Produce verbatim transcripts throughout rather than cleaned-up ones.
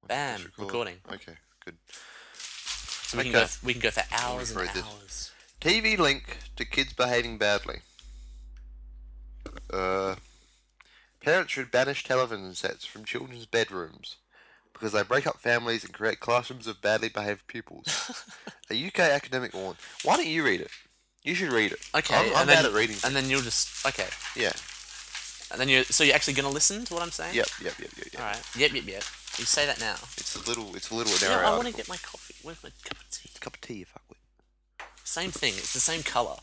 Bam, Press record. recording. Okay, good. So we can Okay. go. We can go for hours and read this. hours. T V link to kids behaving badly. Uh, parents should banish television sets from children's bedrooms because they break up families and create classrooms of badly behaved pupils. A U K academic warned. Why don't you read it? You should read it. Okay, I'm, I'm and bad then at reading. and then you'll just okay. Yeah. And then you. So you're actually gonna listen to what I'm saying? Yep. Yep. Yep. Yep. Yep. All right. Yep. Yep. Yep. You say that now. It's a little. It's a little Yeah, narrow. I want to article. get my coffee. Where's my cup of tea? It's a cup of tea, you fuck with. Same thing. It's the same color.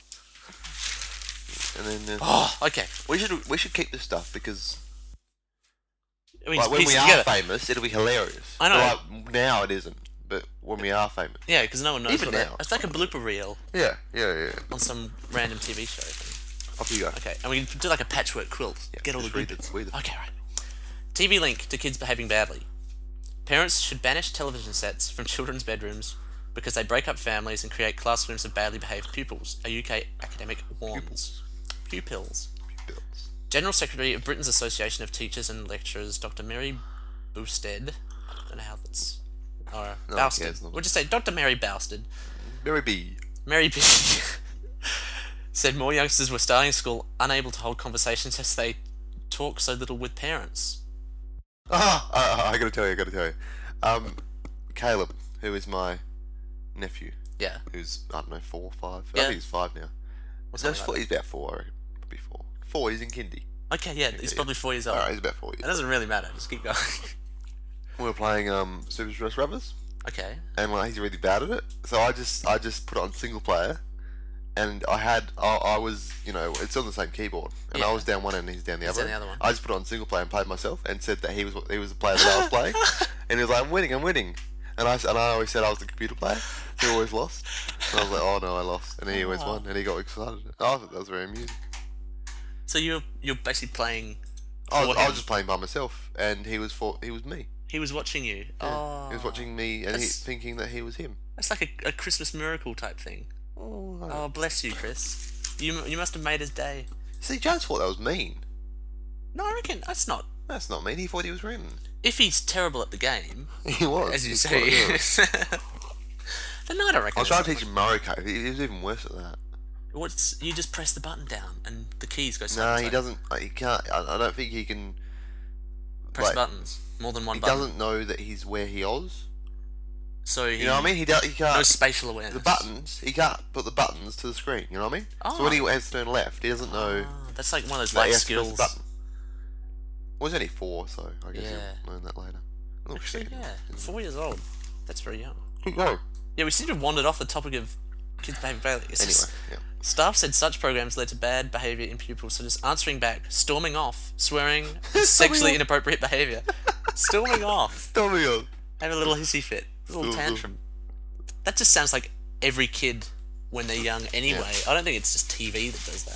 And then uh, Oh, okay. we should we should keep this stuff because We like just when piece we it are together. famous, it'll be hilarious. I know. Like, now it isn't, but when we are famous. Yeah, because no one knows Even what that. now. It's like a blooper reel Yeah, yeah, yeah. on some random T V show thing. Off you go. Okay, and we can do like a patchwork quilt. Yeah, Get all the just good read it, bits. read it. Okay, right. T V link to kids behaving badly. Parents should banish television sets from children's bedrooms because they break up families and create classrooms of badly behaved pupils. A U K academic warns. Pupils. Bills. General Secretary of Britain's Association of Teachers and Lecturers, Doctor Mary Bousted. I don't know how that's. Or No, Bousted. yeah, it's not- We'll just say Doctor Mary Bousted. Mary B. Mary B. said more youngsters were starting school unable to hold conversations as they talk so little with parents. Ah, I, I gotta tell you, I gotta tell you. Um, Caleb, who is my nephew, Yeah. who's, I don't know, four, five. I Yeah. think he's five now. Or No, something he's, like four, he's about four, I reckon. Probably four. Four, he's in kindy. that. Okay, yeah, he's yeah. probably four years old. Alright, he's about four It years. doesn't really matter, just keep going. We were playing um, Super Smash Brothers, Okay. and like, he's really bad at it. So I just I just put it on single player, and I had I, I was you know it's on the same keyboard, and I Yeah. was down one end and he's down the He's other. down end. the other one. I just put it on single player and played myself, and said that he was he was the player that I was playing, and he was like, I'm winning, I'm winning, and I and I always said I was the computer player who always lost, and I was like, oh no, I lost, and he always Oh. won, and he got excited. I thought that was very amusing. So you're you're basically playing. I was, for I him. was just playing by myself, and he was for he was me. He was watching you. Yeah. Oh. He was watching me, and he, That's- thinking that he was him. That's like a, a Christmas miracle type thing. Oh, no. Oh, bless you, Chris. You you must have made his day. See, Jones thought that was mean. No, I reckon that's not. That's not mean. He thought he was winning. If he's terrible at the game, He was. as you He say, was. then no, I don't reckon. I was trying it's to teach him Mario Kart. He, he was even worse at that. What's you just press the button down and the keys go. No, side by he side. doesn't. Like, he can't. I, I don't think he can. press like, buttons. More than one He button. doesn't know that he's where he is. So he, You know what I mean? He do, He can't. No spatial awareness. the buttons. He can't put the buttons to the screen. You know what I mean? So when Oh. he has to turn left, he doesn't know Ah, that's like one of those that he life has to press the skills. button. Well, he's only four, so I guess Yeah. he'll learn that later. Oh, Actually, shit. yeah, four years old. That's very young. Keep going. Yeah, we seem to have wandered off the topic of kids behaving badly. It's Anyway, just- yeah. Staff said such programs led to bad behaviour in pupils, such as answering back, storming off, swearing, sexually off. inappropriate behaviour. Storming off. Tell me on. Have a little hissy fit. A little Storm, storm. tantrum. That just sounds like every kid when they're young anyway. I don't think it's just T V that does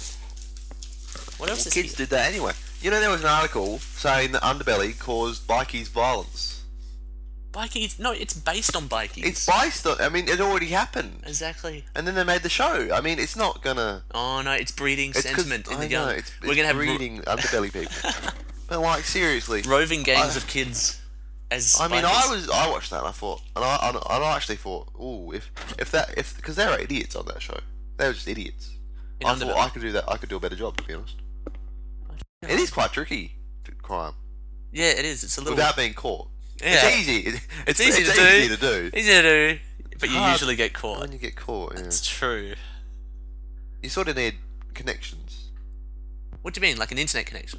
that. What else Well, is kids here? did that anyway. You know, there was an article saying that Underbelly caused bikies violence. Bikies? No, it's based on bikies. It's based on. I mean, it already happened, Exactly. and then they made the show. I mean, it's not gonna. Oh no, it's breeding It's 'cause- sentiment in I the young. know, it's, We're it's gonna have ro- breeding Underbelly people. But like, seriously, roving gangs I- of kids. As I mean, bikers. I was I watched that and I thought, and I and I, and I actually thought, ooh, if if that if because there are idiots on that show, they were just idiots. In I Underbelly. thought I could do that. I could do a better job, to be honest. It is quite tricky, crime, Yeah, it is. It's a little. without being caught. yeah. It's easy. It, It's easy it's to do. easy to do. Easy to do, but you hard usually get caught. When you get caught, yeah. It's true. You sort of need connections. What do you mean, like an internet connection?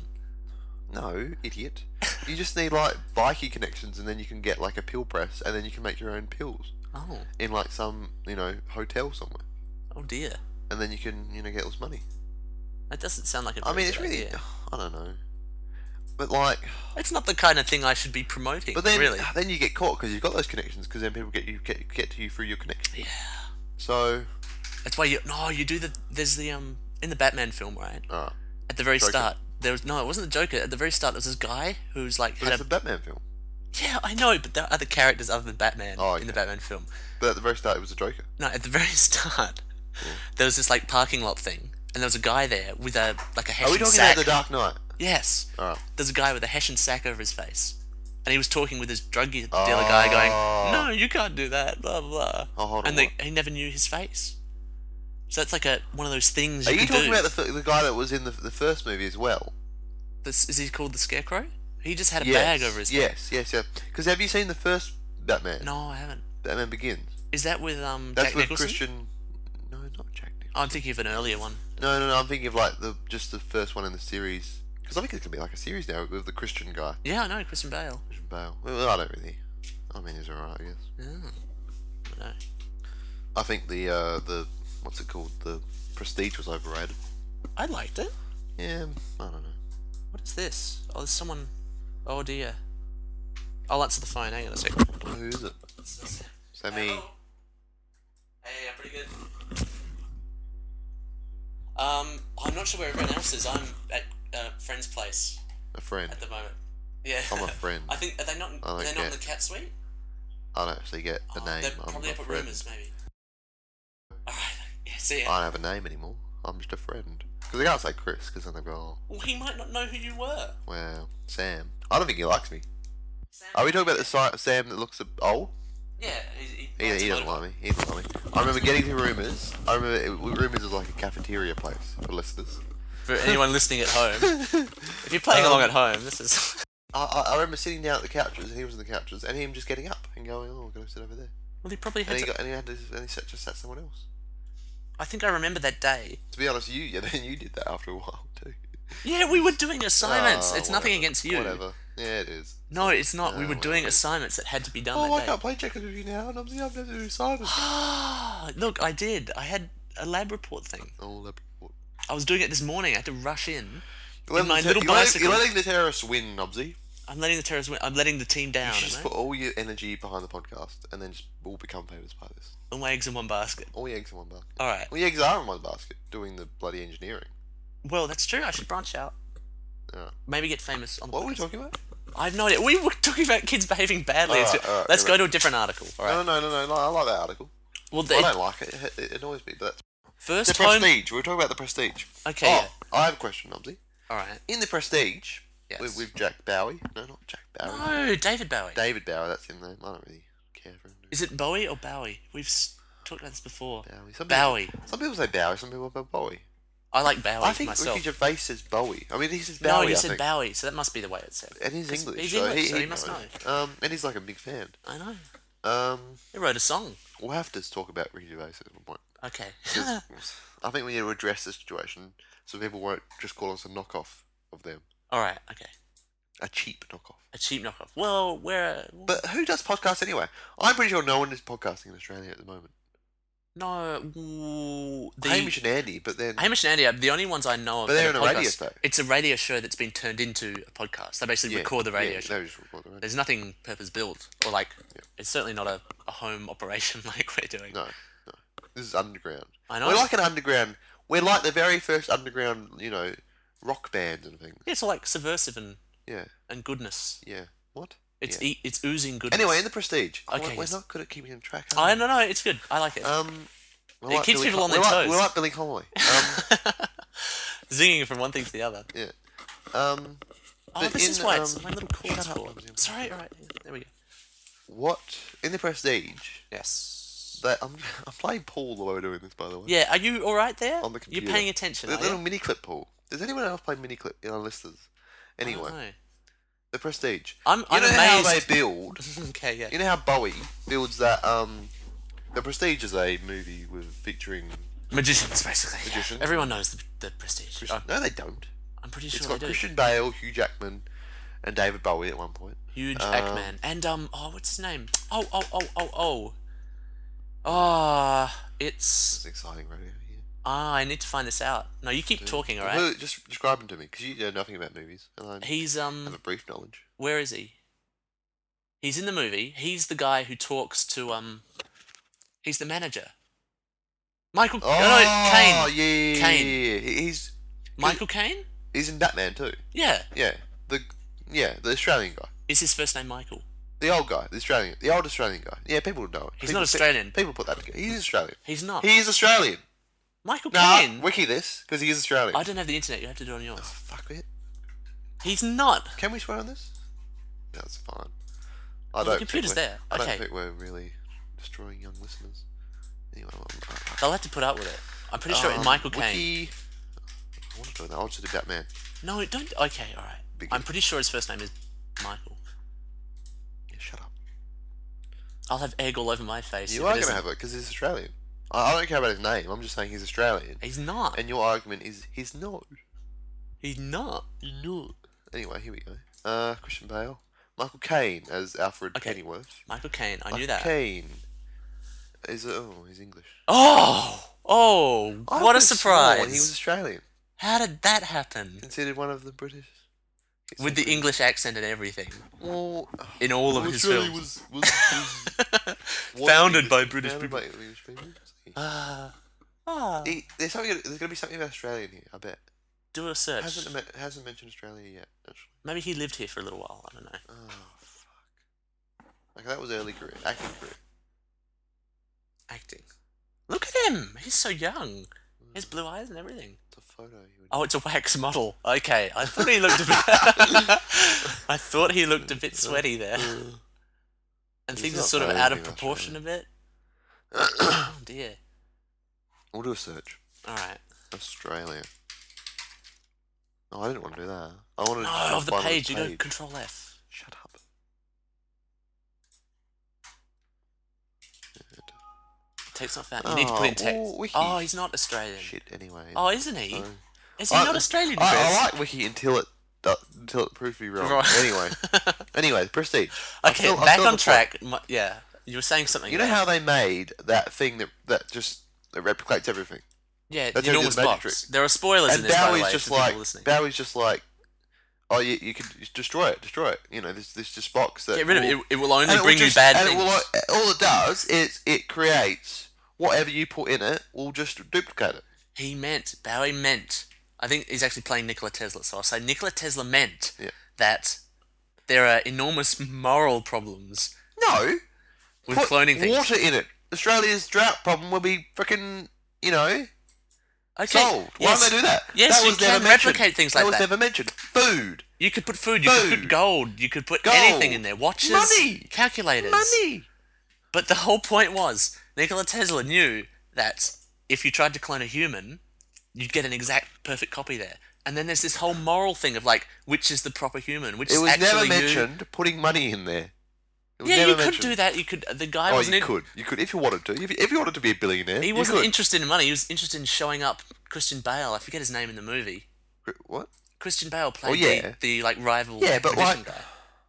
No, idiot. You just need like bikie connections, and then you can get like a pill press, and then you can make your own pills Oh, in like some you know hotel somewhere, oh dear. and then you can you know get all this money. That doesn't sound like a I very mean, it's good really idea. I don't know, but like, It's not the kind of thing I should be promoting. but then really. then you get caught because you've got those connections, because then people get you get get to you through your connection. Yeah. So, That's why you. No, you do the. There's the um in the Batman film, right? alright, At the very Joker. start, there was no. It wasn't the Joker. At the very start, there was this guy who's like but had it's a. a Batman film. Yeah, I know, but there are other characters other than Batman Oh, in the okay. Batman film. But at the very start, it was a Joker. No, at the very start, there was this like parking lot thing, and there was a guy there with a like a Are Hessian we talking sack. about the Dark Knight? Yes. Alright. There's a guy with a Hessian sack over his face, and he was talking with his drug dealer guy, going, Oh. "No, you can't do that." Blah blah. blah. Oh, hold on. and they, what? he never knew his face. So that's like a one of those things Are you you can talking do. about the, f- the guy that was in the, the first movie as well? This, is he called the Scarecrow? He just had a Yes. bag over his head. Yes, yes, yes. Because have you seen the first Batman? No, I haven't. Batman Begins. Is that with um That's Jack with Nicholson? Christian. No, not Jack Nicholson. I'm thinking of an earlier one. No, no, no. I'm thinking of like the just the first one in the series. Because I think it's gonna be like a series now with the Christian guy, Yeah, I know Christian Bale. Christian Bale. Well, I don't really. I mean, he's alright, I guess. Yeah. I know. I think the uh, the what's it called? The Prestige was overrated. I liked it. Yeah, I don't know. What is this? Oh, there's someone. Oh dear. I'll answer the phone. Hang on a sec. Who is it? So me. Hey, I'm pretty good. Um, I'm not sure where everyone else is. I'm at a friend's place A friend. at the moment. Yeah. I'm a friend. I think are they not? I Are they don't not in get- the cat suite? I don't actually get a Oh, name. they're I'm probably a up at friend. Rumours, maybe. Alright, yeah, see ya. I don't have a name anymore. I'm just a friend. Because they can't say Chris, because then they go, oh, Well, he might not know who you were. well, Sam. I don't think he likes me. Sam. Are we talking about the si- Sam that looks old? Yeah, he, he, He, rides he a doesn't motorbike. like me. He doesn't like me. I remember getting to Rumours. I remember it, Rumours was like a cafeteria place for listeners. For anyone listening at home, if you're playing Um, along at home, this is. I, I, I remember sitting down at the couches, and he was on the couches, and him just getting up and going, oh, I'm going to sit over there. Well, he probably And had. he, To, got, and he had to, and he sat, just sat someone else. I think I remember that day. To be honest, you, yeah, then you did that after a while too. Yeah, we were doing assignments. Oh, it's nothing whatever, against you. Whatever. Yeah, it is. No, it's not. we Oh, were doing whatever. assignments that had to be done Oh, I that can't play checkers with you now, and I'm the I've never do Simon. day. Look, I did. I had a lab report thing. Oh, that. I was doing it this morning. I had to rush in. You're In my letting, little you're, letting, bicycle. you're letting the terrorists win, Nobsy. I'm letting the terrorists win. I'm letting the team You down. should am just I? put all your energy behind the podcast, and then just all become famous by this. All my eggs in one basket. All your eggs in one basket. All right. All your eggs are in one basket, doing the bloody engineering. Well, that's true. I should branch out. Yeah. Maybe get famous on the What were we podcast. talking about? I have no idea. We were talking about kids behaving badly. Alright, It's- alright, Let's alright. go to a different article. All right. No, no, no, no, no. I like that article. Well, I the, don't like it. It, it annoys me. But that's first the home. Prestige. We were talking about the Prestige. Okay. Oh, I have a question, Nobsy. Yeah. All right. In the Prestige, Yes. with, with Jack Bowie. No, not Jack Bowie. No, David Bowie. David Bowie. That's his name. I don't really care for him. Is it Bowie or Bowie? We've s- talked about this before. Bowie. Some Bowie. People, some people say Bowie. Some people say Bowie. I like Bowie I think myself. Ricky Gervais says Bowie. I mean, he says Bowie. no, he I said think. Bowie, so that must be the way it's said. And he's 'Cause English. he's so English, he, so he he must knows. Um, and he's like a big fan. I know. Um, He wrote a song. we'll have to talk about Ricky Gervais at one point. Okay. 'Cause I think we need to address the situation so people won't just call us a knockoff of them. All right. Okay. A cheap knockoff. A cheap knockoff. Well, we're But who does podcasts anyway? I'm pretty sure no one is podcasting in Australia at the moment. no. ooh, The Hamish and Andy, but then Hamish and Andy are the only ones I know of. But that they're are on a radio podcasts. show. It's a radio show that's been turned into a podcast. They basically yeah, record the radio yeah, show. they just record the radio. There's nothing purpose built or like. Yeah. It's certainly not a, a home operation like we're doing. No, no. This is underground. I know. We're like an underground. We're like the very first underground, you know, rock bands and things. Yeah, it's all like subversive and, Yeah, and goodness. yeah. What? It's Yeah. e- it's oozing goodness. Anyway, in the Prestige. Okay, we're, we're yes. not good at keeping in track. I are no no, it's good. I like it. we? Um, we're It keeps Billy people on we're their like, toes. We're like Billy Connolly. Um, Zinging from one thing to the other. yeah. Um, Oh, but this in, is why um, it's my little chord's shut up, for. Mumsy, I'm Sorry, all right. There we go. what in the Prestige? Yes. That I'm I'm playing Paul while we're doing this, by the way. Yeah, are you all right there? On the You're computer. paying attention, The are little you? mini clip Paul. Does anyone else play mini clip in our listeners? Anyway, I the Prestige. I'm, You I'm know how they amazed. build. Okay, yeah. You know how Bowie builds that. Um, the Prestige is a movie with featuring. Magicians, basically. Magicians. Everyone knows the, the Prestige. Christian, Oh, no, they don't. I'm pretty It's sure got they do. Christian Bale, Hugh Jackman, and David Bowie at one point. Huge Um, Ackman. And, um, oh, what's his name? Oh, oh, oh, oh, oh. Ah, it's... It's exciting radio. Yeah. Ah, I need to find this out. No, you keep talking, alright? Who- Just describe him to me, because you know nothing about movies, and I He's, have um... a brief knowledge. Where is he? He's in the movie. He's the guy who talks to, um... He's the manager. Michael... Oh, no, no, Caine. yeah, yeah, yeah, Caine. yeah, yeah. He's Michael Caine? he's in Batman too. Yeah. Yeah, the yeah the Australian guy, Is his first name Michael? the old guy, the Australian, the old Australian guy. Yeah, people would know it. He's people, not Australian. People put that together. He's Australian. He's not. He's Australian. Michael Nah, Caine? wiki this because he is Australian. I don't have the internet. You have to do it on yours. Oh, fuck it. He's not. Can we swear on this? That's fine. I Well, the don't computer's think we're- there. I don't Okay. think we're really destroying young listeners. Anyway, I'm, I, They'll have to put up with it. I'm pretty sure um, Michael Caine. Wiki... I want to do that. I'll just do Batman. No, don't. Okay, all right. Big- I'm pretty sure his first name is Michael. Yeah, shut up. I'll have egg all over my face. You if are it going to isn't. have it because he's Australian. I, I don't care about his name. I'm just saying he's Australian. He's not. And your argument is he's not. He's not. He's not. Anyway, here we go. Uh, Christian Bale. Michael Caine as Alfred Okay. Pennyworth. Michael Caine. I Michael knew that. Caine. Is it, oh, he's English. Oh, oh! I What a could've surprise! sworn He was Australian. How did that happen? Considered one of the British. With the English accent and everything. Well, In all of well, his Australia films. Was, was, was Founded English- by British founded people. by English people. Ah. ah. He- there's something. There's going to be something about Australian here. I bet. Do a search. Hasn't me- hasn't mentioned Australia yet. Actually. Maybe he lived here for a little while. I don't know. Oh fuck. Okay, that was early career, acting career. Acting. Look at him. He's so young. He has blue eyes and everything. It's a photo. You would... Oh, it's a wax model. Okay, I thought he looked a bit. I thought he looked a bit sweaty there, and He's things are not sort of out of posing proportion a bit. Oh dear. We'll do a search. All right. Australia. Oh, I didn't want to do that. I wanted to No, of the find page. You page. go Control F. Shut up. Text not found. You need to put in Oh, text. well, Wiki. Oh, he's not Australian. Shit. Anyway. Oh, isn't he? So- Is he I- not Australian? I, Chris? I like Wiki until it do- until it proves me wrong. Right. Anyway. Anyway, Prestige. I Okay, feel- I back feel on the track. My, yeah, you were saying something. You know there. how they made that thing that that just that replicates everything. Yeah, That's the how they enormous did the magic box. trick. There are spoilers in And this, by the Bowie's way, just for people like listening. Bowie's just like, oh, you you can just destroy it, destroy it. You know, this this just box that Get rid of it. will- It, it will only and it will bring you just- bad and things. It will, all it does is it creates whatever you put in it will just duplicate it. He meant, Bowie meant, I think he's actually playing Nikola Tesla, so I'll say Nikola Tesla meant Yeah. that there are enormous moral problems No, with put cloning things. water in it. Australia's drought problem will be freaking, you know, Okay, solved. Why yes. don't they do that? Yes, that you was can never mentioned. replicate things that like was that. never mentioned. Food, You could put food, you could Food. put gold, you could put Gold. anything in there. Watches, Money. calculators. money. But the whole point was, Nikola Tesla knew that if you tried to clone a human, you'd get an exact perfect copy there. And then there's this whole moral thing of like, which is the proper human, which It is was actually never you. mentioned putting money in there. It was Yeah, never you could mentioned. do that. You could. The guy Oh, wasn't. you in, could. You could if you wanted to. If you, if you wanted to be a billionaire, He you wasn't could. interested in money. He was interested in showing up Christian Bale. I forget his name in the movie. What? Christian Bale played Oh, yeah. the, the like rival Yeah, but, magician like- guy.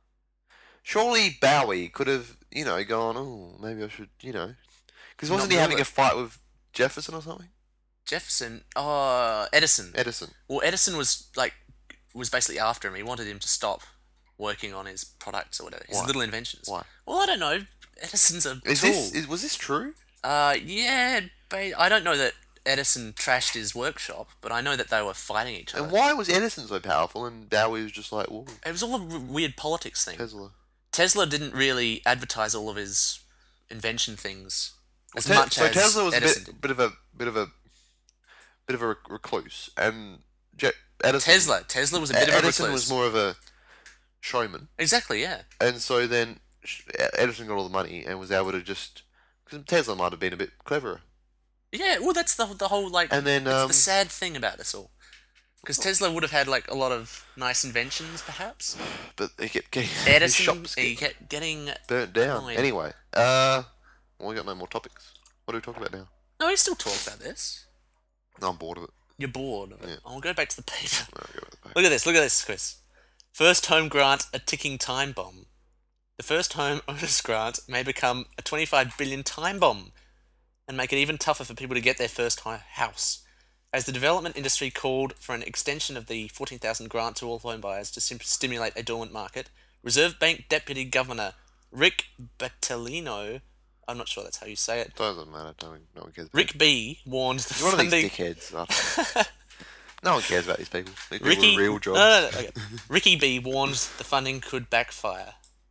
Surely Bowie could have, you know, gone. Oh, maybe I should, you know, because wasn't Not he having do a fight with Jefferson or something? Jefferson, oh Edison. Edison. Well, Edison was like was basically after him. He wanted him to stop working on his products or whatever, his Why? little inventions. Why? Well, I don't know. Edison's a Is tool. this is, was this true? Uh, yeah, ba- I don't know that Edison trashed his workshop, but I know that they were fighting each other. And why was Edison so powerful and Bowie was just like, whoa, It was all a r- weird politics thing. Tesla? Tesla didn't really advertise all of his invention things as Te- much so as Tesla was Edison a bit, did. bit of a bit of a bit of a rec- recluse, and Je- Edison. Tesla, Tesla was a bit of a Edison recluse. was more of a showman, Exactly, yeah. and so then sh- Edison got all the money and was able to just because Tesla might have been a bit cleverer. Yeah, well, that's the the whole like. And then, it's um, the sad thing about this all, because Tesla would have had like a lot of nice inventions, perhaps. But he kept getting his Edison, shops he get kept getting. burnt down. annoyed. Anyway, uh, well, we got no more topics. What are we talking about now? No, he still talk about this. No, I'm bored of it. You're bored of it. Yeah. I'll go back to the paper. No, I'll go with the paper. Look at this. Look at this, Chris. First home grant, a ticking time bomb. The first home owner's grant may become a twenty-five billion time bomb and make it even tougher for people to get their first hi- house. As the development industry called for an extension of the fourteen thousand grant to all home buyers to sim- stimulate a dormant market, Reserve Bank Deputy Governor Rick Bettolino, I'm not sure that's how you say it, Doesn't matter. No one, no one cares. About Rick B warned the You're one of these funding... dickheads. Oh. No one cares about these people. These people Ricky, with real jobs. No, no, no, okay. Ricky B warns the funding could backfire.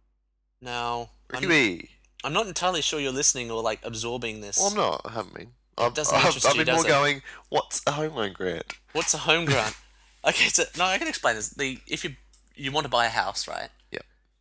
Now, Ricky I'm, B. I'm not entirely sure you're listening or like absorbing this. Well, I'm not. I haven't been. I've, doesn't I've, interest I've you, been does more it? going, what's a home loan grant? What's a home grant? Okay, so no, I can explain this. The if you you want to buy a house, right? Yep.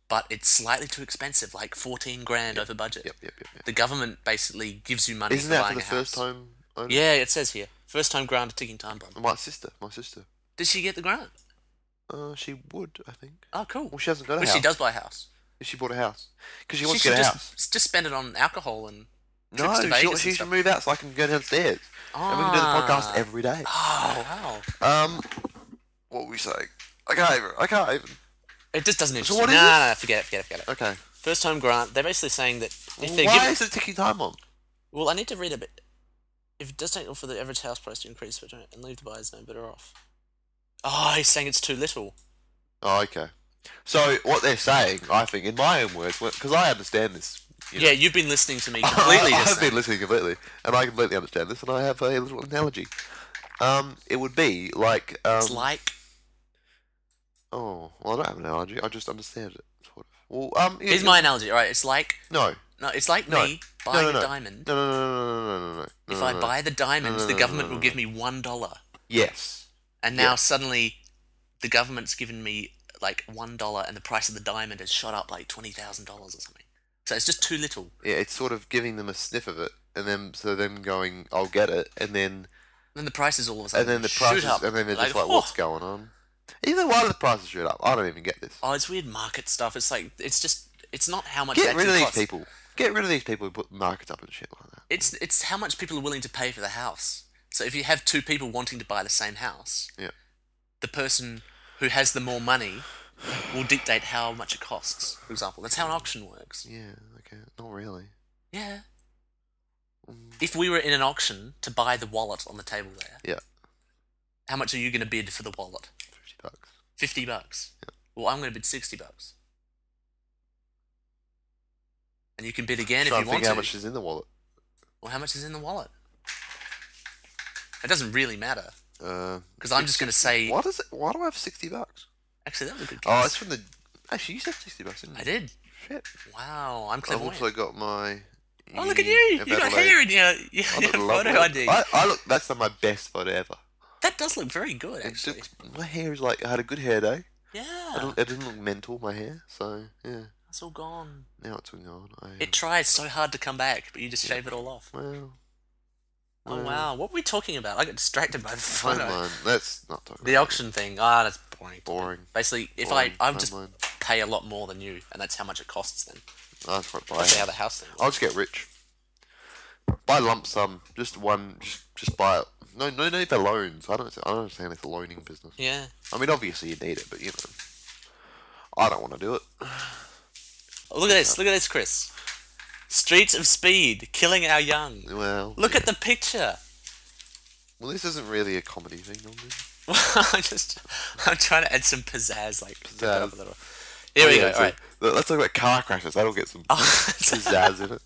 but it's slightly too expensive, like fourteen grand over budget. Yep, yep, yep, yep. The government basically gives you money Isn't for that for buying the a first house. time owner? Yeah, it says here. First time grant, a ticking time bomb. My sister, my sister. Did she get the grant? Uh, she would, I think. Oh, cool. Well, she hasn't got a But house. she does buy a house. She bought a house because she She wants to should get a just, house. just spend it on alcohol and No, trips to she, Vegas she and should stuff. move out so I can go downstairs and we can do the Ah. podcast every day. Oh, wow. Um, what were we saying? I can't even. I can't even. It just doesn't interest So what me. is No, this? no, no, forget it, forget it, forget it. Okay. First time grant, they're basically saying that if Well, they're why giving... is it ticking time on? Well, I need to read a bit. If it does take for the average house price to increase and leave the buyers no better off. Oh, he's saying it's too little. Oh, okay. So what they're saying, I think, in my own words, because I understand this. You know, Yeah, you've been listening to me completely I, just I've been then. listening completely, and I completely understand this, and I have a little analogy. Um, it would be like um. It's like... Oh, well, I don't have an analogy. I just understand it. Sort of. Well, um. Here's my analogy, alright? It's like... No. No, it's like No. me buying no, no, a no. diamond. No, no, no, no, no, no, no, no. If no, I no, buy the diamonds, no, the no, government no, will no. give me one dollar. Yes. And now Yeah. suddenly, the government's given me like one dollar, and the price of the diamond has shot up like twenty thousand dollars or something. So it's just too little. Yeah, it's sort of giving them a sniff of it, and then so them going, "I'll get it," and then And then the prices all of a and sudden then the shoot prices, up. and then they're just like, oh. "What's going on?" Even why do the prices shoot up? I don't even get this. Oh, it's weird market stuff. It's like it's just it's not how much it Get actually rid of these costs. people. Get rid of these people who put markets up and shit like that. It's it's how much people are willing to pay for the house. So if you have two people wanting to buy the same house, Yeah. the person who has the more money will dictate how much it costs. For example, that's how an auction works. Yeah. Okay. Not really. Yeah. Mm, If we were in an auction to buy the wallet on the table there, Yeah. how much are you going to bid for the wallet? Fifty bucks. Fifty bucks. Well, I'm going to bid sixty bucks. And you can bid again if Trying you to want think to. how much is in the wallet. Well, how much is in the wallet? It doesn't really matter Uh. because I'm just going to say. What is it? Why do I have sixty bucks? Actually, that was a good guess. Oh, it's from the. Actually, you said sixty bucks, didn't you? I did. Shit. Wow, I'm I've clairvoyant. also got my. Oh, look at you! You got Adelaide- hair in your, your I look photo lovely. I D. I, I look. That's not my best photo ever. That does look very good, It actually. looks- my hair is like I had a good hair day. It, Yeah, didn't- it didn't look mental. My hair, so yeah. it's all gone. Now it's all gone. I, It tries so hard to come back, but you just shave it all off. well. Oh well, wow, what were we talking about? I got distracted by the Don't photo. mind. Let's not talk. The about auction thing. Ah, that's boring. it. Boring. Basically, if boring. I I would Don't just mind. pay a lot more than you, and that's how much it costs. Then I just want to buy. that's it. how the house thing. I'll Works. just get rich. Buy lump sum. Just one. Just just buy it. No, no need for loans. I don't. I don't understand it's a loaning business. Yeah. I mean, obviously you need it, but you know, I don't want to do it. Oh, look at this. Look at this, Chris. Streets of Speed, killing our young. Well, Look at the picture. well, this isn't really a comedy thing, Norman. I'm just, I'm trying to add some pizzazz, like pick it up Pizzazz. a little. Here Oh, we yeah, go. so All right. Let's talk about car crashes. That'll get some Oh, pizzazz in it.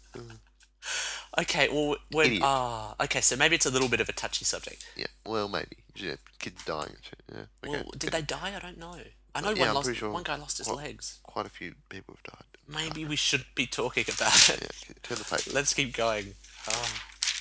okay. Well, when Idiot. ah, okay. So maybe it's a little bit of a touchy subject. Yeah. Well, maybe. Yeah, kids dying and shit. Yeah. Okay. Well, did they die? I don't know. I know Yeah, one I'm lost. pretty sure One guy lost his quite- legs. Quite a few people have died. Maybe we should be talking about Yeah. it. okay, Turn the paper. Let's keep going. Oh.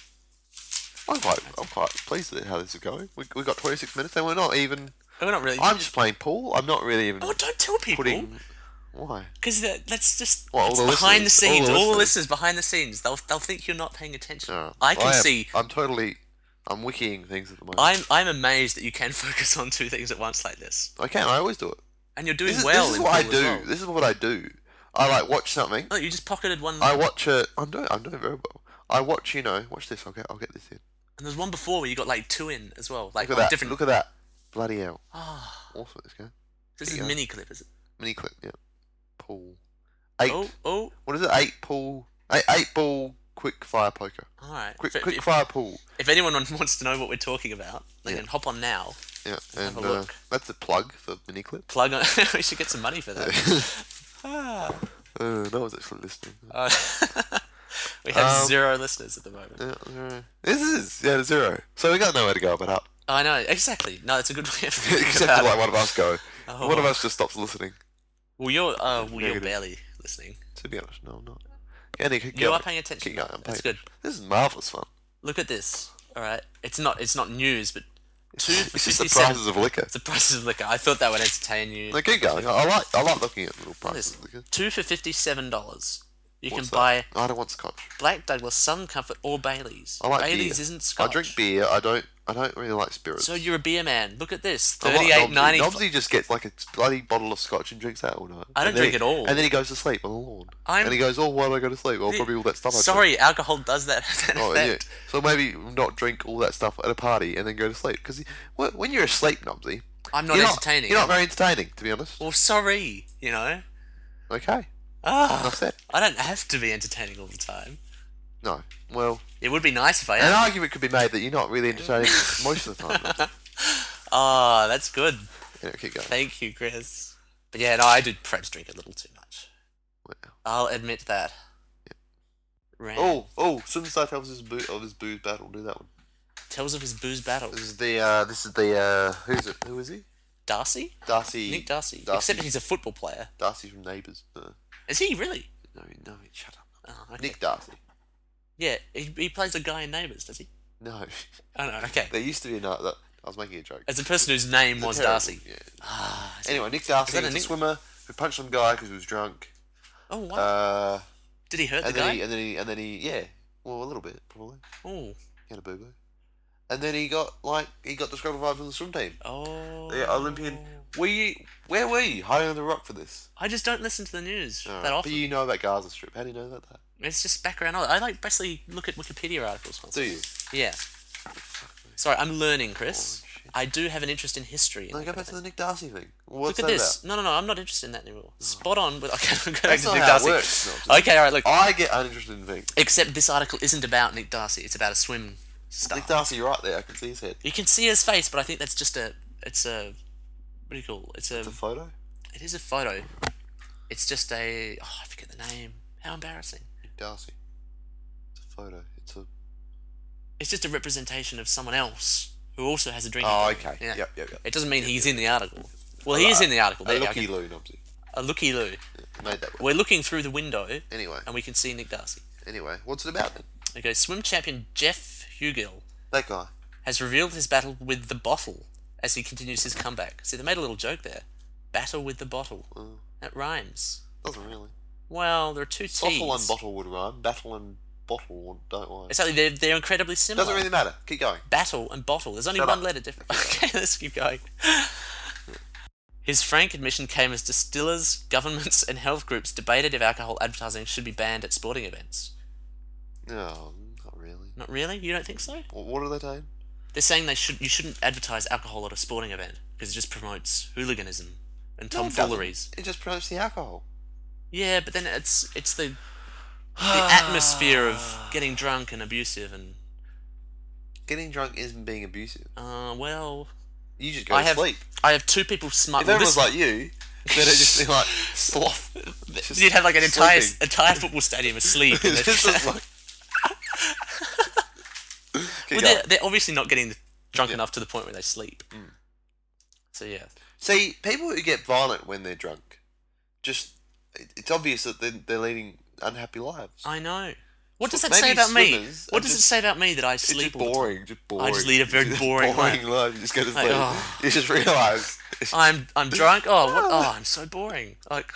I'm quite. I'm quite pleased with how this is going. We we got twenty-six minutes and we're not even. We're not really. I'm just playing pool. I'm not really even Oh, don't tell people. putting. Why? Because that's just What, all it's the behind the listeners? All scenes. the All the listeners? listeners behind the scenes. They'll they'll think you're not paying attention. No, I can am, see. I'm totally. I'm wikiing things at the moment. I'm I'm amazed that you can focus on two things at once like this, I can. I always do it. and you're doing This is, well. this is in what I pool do. as well. This is what I do. I like watch something. Oh, you just pocketed one. I watch it. I'm doing. I'm doing very well. I watch. You know. Watch this. I'll get. I'll get this in. And there's one before where you got like two in as well, like Look at on that. different. Look at that. Bloody hell. Ah, Awesome. This guy. this is you a go. mini clip, is it? Mini clip. Yeah. Pool. Eight. Oh, oh, What is it? Eight pool. Eight, eight ball quick fire poker. all right. Quick If, quick if, fire pool. if anyone wants to know what we're talking about, they Yeah. can hop on now. Yeah. Have And a uh, look. that's a plug for mini clip. Plug on. We should get some money for that. Ah. Uh, no one's actually listening. Uh, we have Um, zero listeners at the moment. Yeah, zero. This is yeah zero. So we got nowhere to go but up. I know exactly. No, it's a good way of thinking Except about to like it. one of us go. Oh. One of us just stops listening. Well, you're uh, well, you're Negative. barely listening. To be honest, no, I'm not. Andy, keep You going. are paying attention. Keep going. I'm That's paying- good. This is marvelous fun. Look at this. All right, it's not it's not news, but Two for It's just the fifty-seven. prices of liquor. It's the prices of liquor. I thought that would entertain you. No, keep going. I, I like I like looking at little prices Yes. of liquor. Two for fifty-seven dollars. You What's can that? buy I don't want scotch. Black Douglas, Southern Comfort, or Bailey's. I like Bailey's beer. isn't Scotch. I drink beer. I don't. I don't really like spirits. So you're a beer man. Look at this. I like Thirty-eight Nobsy. ninety. Nobsy just gets like a bloody bottle of scotch and drinks that all night. I don't And then drink he- it all. And then he goes to sleep on the lawn. I'm- And he goes, "Oh, why do I go to sleep? Well, probably all that stuff." I Sorry, alcohol does that. that Oh yeah. effect. So maybe not drink all that stuff at a party and then go to sleep because when you're asleep, Nobsy, I'm not you're entertaining. Not, you're not very entertaining, to be honest. Well, sorry. You know. Okay. Ah, Enough said. I don't have to be entertaining all the time. No. Well, It would be nice if I an am. argument could be made that you're not really entertaining most of the time. Nobsy. Ah, that's good. Yeah, keep going. Thank you, Chris. But yeah, no, I do perhaps drink a little too much. Wow. I'll admit that. Ran Oh, oh! Sunstar tells his boo of his booze battle. Do that one. tells of his booze battle. This is the. Uh, this is the. Uh, who's it? Who is he? Darcy? Darcy. Nick Darcy. Darcy. Except he's a football player. Darcy from Neighbours. Uh, Is he really? no, no, shut up. Oh, okay. Nick Darcy. Yeah, he, he plays a guy in Neighbours, does he? No, Oh no, okay. there used to be a night that I was making a joke. As a person whose name It's a was terrible- Darcy. Yeah. Ah, is Anyway, Nick is Darcy that a was a nick- swimmer who punched some guy because he was drunk. Oh, wow. Uh, Did he hurt the and then guy? he, and then he, and then he, yeah, well, a little bit probably. Oh. He had a boo boo. And then he got like he got disqualified from the swim team. Oh. The Olympian. Were you? Where were you? Hiding on the rock for this? I just don't listen to the news Alright, that But often. you know about Gaza Strip. How do you know about that? It's just background knowledge. I like basically look at Wikipedia articles. Do you? Yeah. Sorry, I'm learning, Chris. Oh, shit. I do have an interest in history. No, go back to the Nick Darcy thing. What's Look at that this. No, no, no. I'm not interested in that anymore. Spot on. With okay, I'm going That's to not Nick how it Darcy. works, no. Okay, all right. Look. I get uninterested in things. Except this article isn't about Nick Darcy. It's about a swim star. Nick Darcy, you're right there. I can see his head. You can see his face, but I think that's just a. It's a. What do you call? It's a. It's a photo. It is a photo. It's just a. Oh, I forget the name. How embarrassing. Nick Darcy. It's a photo. It's a. It's just a representation of someone else who also has a drinking. Oh, problem. okay. Yeah. Yep, yep, yep. It doesn't mean he's in the article. Well, A he lo- is in the article. A There you go. looky Okay. loo, Nobsy. A looky loo. Yeah, made that one. We're looking through the window Anyway, and we can see Nick Darcy. anyway, what's it about then? Okay, swim champion Jeff Hugill That guy. has revealed his battle with the bottle as he continues his comeback. See, they made a little joke there. Battle with the bottle. Oh, That rhymes. doesn't really. Well, there are two T's. Bottle and bottle would rhyme. Battle and bottle don't rhyme. Exactly, they're, they're incredibly similar. Doesn't really matter. Keep going. Battle and bottle. There's only Shut one up. letter different. Okay, let's keep going. His frank admission came as distillers, governments, and health groups debated if alcohol advertising should be banned at sporting events. No, not really. Not really? You don't think so? What, what are they saying? They're saying they should you shouldn't advertise alcohol at a sporting event because it just promotes hooliganism and No, it tomfooleries. doesn't. It just promotes the alcohol. Yeah, but then it's it's the the atmosphere of getting drunk and abusive and Getting drunk isn't being abusive. uh well You just go I to have sleep. I have two people smart. If well, everyone this- was like you, then it'd just be like sloth. Just You'd have like an entire sleeping. entire football stadium asleep. and It's they're- just like. Keep well, going. they're, they're obviously not getting drunk Yeah. enough to the point where they sleep. So yeah, See, people who get violent when they're drunk, just it- it's obvious that they're, they're leading unhappy lives. I know. What does So that say maybe about me? swimmers What are does it just- say about me that I It's sleep just all the time? boring, just boring. I just lead a very Just boring boring life. You just go to Like, sleep. oh. You just realise. I'm I'm drunk. Oh, what? Oh, I'm so boring. Like,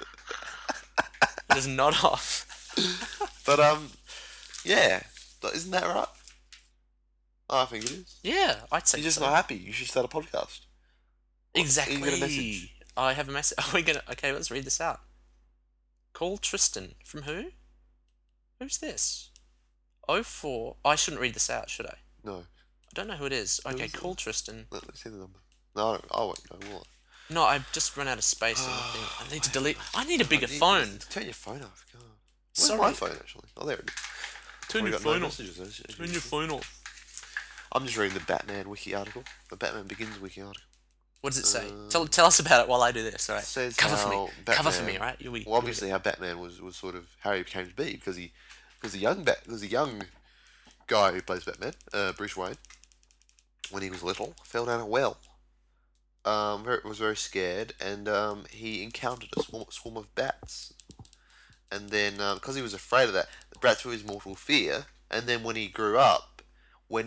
just nod off. But um, yeah, but isn't that right? I think it is. Yeah, I'd say You're just so. not happy. You should start a podcast. Exactly. You got a message. I have a message. Are we gonna? Okay, let's read this out. Call Tristan from who? Who's this? Oh four. I shouldn't read this out, should I? No, I don't know who it is. Okay, is it? call Tristan. let me see the number. No, I, don't, I won't know. Will I? No, I've just run out of space in the thing. I need to delete. I need a bigger I need- phone. Turn your phone off. God. Where's Sorry. my phone actually? Oh, there it is. Turn Probably your got no phone off. messages, as- as Turn your usual. phone off. I'm just reading the Batman wiki article. The Batman Begins wiki article. What does it say? Uh, tell tell us about it while I do this. All right. Says Cover for me. how Cover for me, Batman- right? You we. Well, obviously, how Batman was, was sort of how he became to be because he was a young Bat was a young guy who plays Batman, uh, Bruce Wayne. When he was little, fell down a well. Um, very, was very scared, and um, he encountered a swarm, swarm of bats. And then, because he was afraid of that, the bats were his mortal fear. And then, when he grew up, when he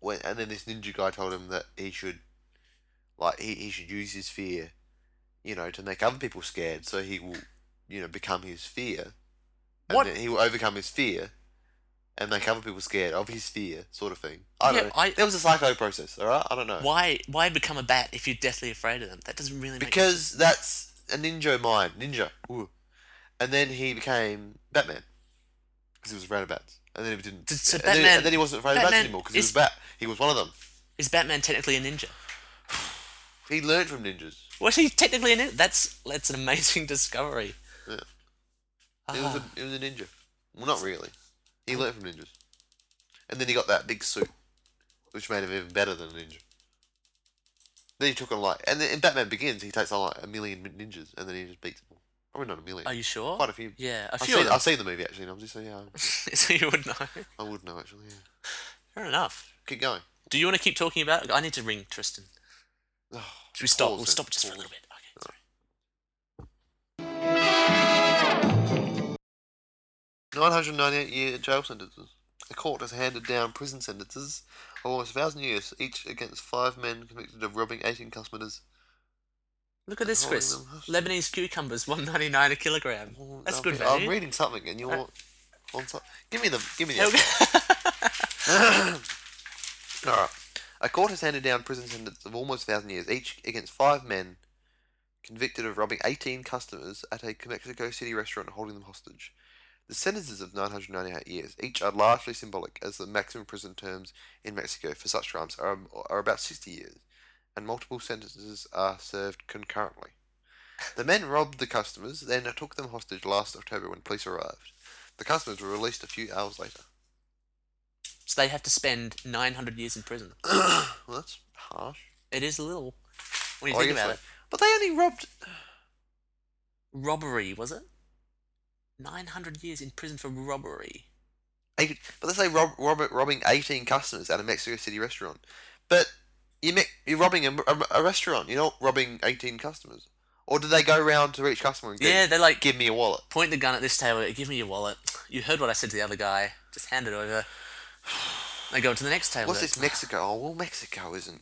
when and then this ninja guy told him that he should, like, he, he should use his fear, you know, to make other people scared, so he will, you know, become his fear. And What? then he will overcome his fear and make other people scared of his fear, sort of thing. I don't Yeah, know. I- There was a psycho process, alright? I don't know. Why? Why become a bat if you're deathly afraid of them? That doesn't really make Because that's a ninja mind. Ninja. Ooh. And then he became Batman. Because he was afraid of bats. And then he didn't. So- so and, then, Batman- and then he wasn't afraid of bats Batman anymore because he is- was Bat. He was one of them. Is Batman technically a ninja? He learned from ninjas. Was he technically a ninja? That's that's an amazing discovery. Yeah. He was, Ah. a, he was a ninja. Well, not really. He learned from ninjas. And then he got that big suit, which made him even better than a ninja. Then he took on like, and then in Batman Begins, he takes on like a million ninjas, and then he just beats them all. Probably not a million. Are you sure? Quite a few. Yeah, a I've few seen, of them. I've seen the movie actually, and I'm just saying, yeah, So you would know. I would know actually. Yeah. Fair enough. Keep going. Do you want to keep talking about? I need to ring Tristan. Oh, Should we stop? pause We'll then, stop just for a pause. little bit. Okay. Sorry. nine hundred ninety-eight year jail sentences. The court has handed down prison sentences of almost a thousand years, each against five men convicted of robbing eighteen customers. Look at this, Holding Chris. them hostage. Lebanese cucumbers, one ninety nine a kilogram. Well, That's I'm- good I'm value. reading something, and you're Uh, on top. Give me the. Give me the. Okay. Alright. A court has handed down prison sentences of almost a thousand years, each against five men convicted of robbing eighteen customers at a Mexico City restaurant and holding them hostage. The sentences of nine hundred ninety-eight years, each are largely symbolic, as the maximum prison terms in Mexico for such crimes are, are about sixty years, and multiple sentences are served concurrently. The men robbed the customers, then took them hostage last October when police arrived. The customers were released a few hours later. So they have to spend nine hundred years in prison. Well, that's harsh. It is a little. When you Oh, I think guess about so. it. But they only robbed. Robbery, was it? nine hundred years in prison for robbery. Eight, but let's say rob, rob, robbing eighteen customers at a Mexico City restaurant. But you me, you're robbing a, a, a restaurant. You're not robbing eighteen customers. Or did they go round to each customer and Yeah, get, they're like, give me a wallet? point the gun at this table, give me your wallet. You heard what I said to the other guy. Just hand it over. They go to the next table. What's this Mexico? Oh, well, Mexico isn't.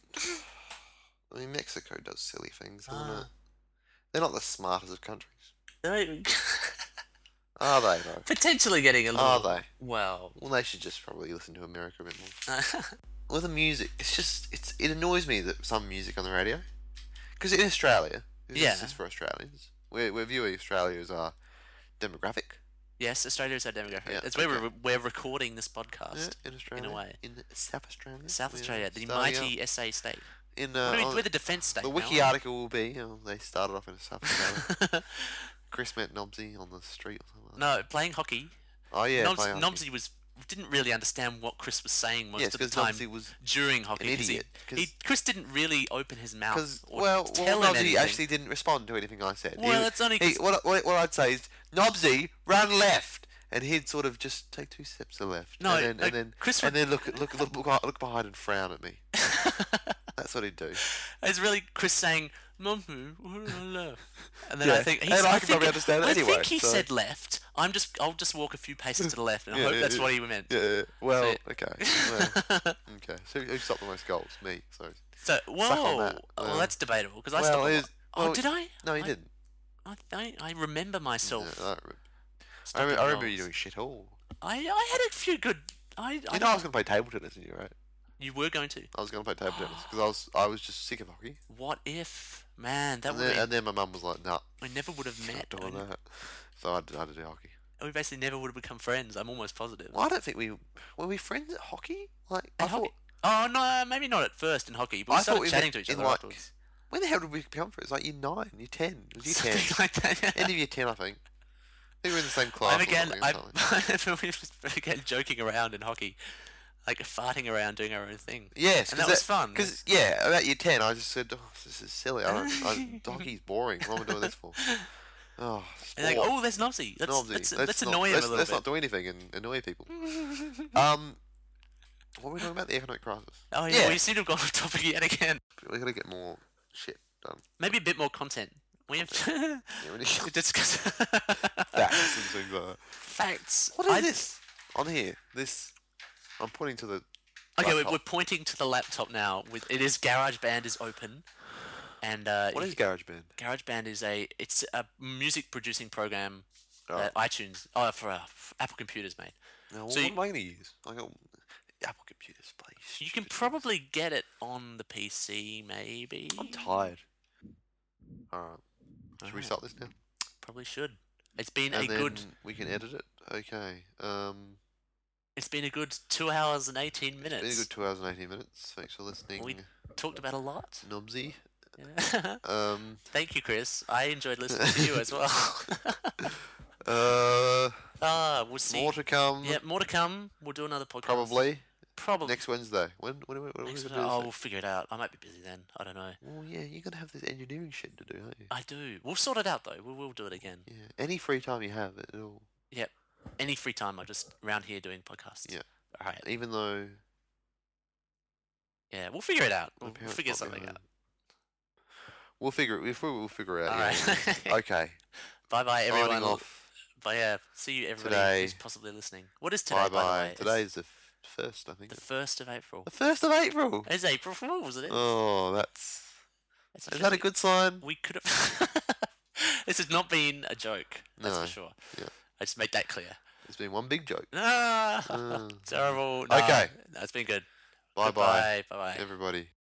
I mean, Mexico does silly things, doesn't Ah. it? They're not the smartest of countries. They're Are they, though? potentially getting a little. Are they? Well. Well, they should just probably listen to America a bit more. With the music, it's just it's it annoys me that some music on the radio, because in Australia, this Yeah. is for Australians. We're we're viewing Australia as our demographic. Yes, Australia is our demographic. Yeah, That's where okay. we're, we're recording this podcast. Yeah, in Australia, way. in South Australia, South we're Australia, the starting mighty S A state. out In What uh, are we- on- we're the defence state. the now, wiki aren't article will be oh, they started off in South Australia. Chris met Nobsy on the street or something. we? Like No, playing hockey. that. Oh yeah, Nobs, playing hockey. Nobsy was didn't really understand what Chris was saying most Yes, of the because time Nobsy was during hockey. an 'cause he- idiot, 'cause- he, Chris didn't really open his mouth because or well, tell well him Nobsy anything. actually didn't respond to anything I said. He Well, was- it's only He, 'cause- what, what, what I'd say is, Nobsy, run left, and he'd sort of just take two steps to the left, No, and then, like, and then, Chris and would- then look, look, look, look, look behind and frown at me. That's what he'd do. It's really Chris saying, "Mum," and then Yeah, I think and he's, I I can think, probably understand it I anyway, think he so- said left. I'm just, I'll just walk a few paces to the left, and I Yeah, hope yeah, that's yeah. what he meant. Yeah, yeah, well, So- okay, well, okay. So who stopped the most goals? Me. So So, on whoa, that. well, Well- that's debatable because I well, stopped. a it lot. is- oh, well, did I? no, you I, didn't. I, I, I remember myself. Yeah, I, don't remember. I, stopping remember, I remember you goals. doing shit all. I, I had a few good. I, I You know, I was gonna play table tennis, and you right? you were going to. I was gonna play table tennis because I was I was just sick of hockey. What if, man? That And would then, be. and then my mum was like, "Nah, We never would have not met. doing We, that." So I had, I had to do hockey. we basically never would have become friends. I'm almost positive. Well, I don't think we were we friends at hockey. Like I At thought, hockey? Oh no, maybe not at first in hockey, but we I started thought we chatting met to each in other like afterwards. when the hell did we become friends? Like year nine, year ten, it was year ten, Something like that. Yeah. end of year ten, I think. I think we were in the same class. And or again, something, or I something. we were again joking around in hockey, like farting around, doing our own thing. Yes, and that was fun. Because yeah, about year ten, I just said, "Oh, this is silly. I don't. I, hockey's boring. What am I doing this for?" Oh, And they sport. go, "Oh, there's Nobsy. Let's Nobsy. let's, Let's let's not- annoy him let's, a little let's bit." not do anything and annoy people. um, what were we talking about? The economic crisis. Oh yeah, yeah. we seem to have gone off topic yet again. We gotta get more shit done. Maybe a bit more content. We have to Yeah, we need to discuss facts and things like that. facts. What is I- this on here? This I'm pointing to the Okay, we're, laptop. we're pointing to the laptop now. With it is GarageBand is open, and uh, What you is can- GarageBand? GarageBand is a it's a music producing program Oh. that iTunes oh for, uh, for Apple computers made. Now, So what you- am I going to use? I got Apple computers, please. You can probably get it on the P C, maybe. I'm tired. All right. Should we Alright. start this now? Probably should. It's been And a then good. we can edit it. Okay. Um. It's been a good two hours and eighteen minutes. It's been a good two hours and eighteen minutes. Thanks for listening. We talked about a lot. Nobsy. Yeah. Um. Thank you, Chris. I enjoyed listening to you as well. Uh. Ah, we'll see. More to come. Yeah, more to come. We'll do another podcast. Probably Probably. next Wednesday. When? When? When? when Next are we one- gonna do oh, this we'll figure it out. I might be busy then. I don't know. thing? Well, yeah, you're gonna have this engineering shit to do, aren't you? I do. We'll sort it out though. We will do it again. Yeah. Any free time you have, it'll. Yep. Any free time, I'm just around here doing podcasts. Yeah. All right. Even though. Yeah, we'll figure it out. my We'll, we'll parents figure might be something home. out. We'll figure it. We'll, we'll figure it out. All yeah. right. Okay. Bye bye, everyone. Signing off. But yeah, see you everybody Today. who's possibly listening. What is today, Bye by the bye. way? Today is the f- first, I think. It's the first of April. The first of April. It's April Fools, it is. Oh, that's. It's Is that a good sign? We could have. This has not been a joke. That's No. for sure. Yeah. I just made that clear. It's been one big joke. Ah, Uh, terrible. Nah, Okay. That's been good. Bye bye, Bye bye. everybody.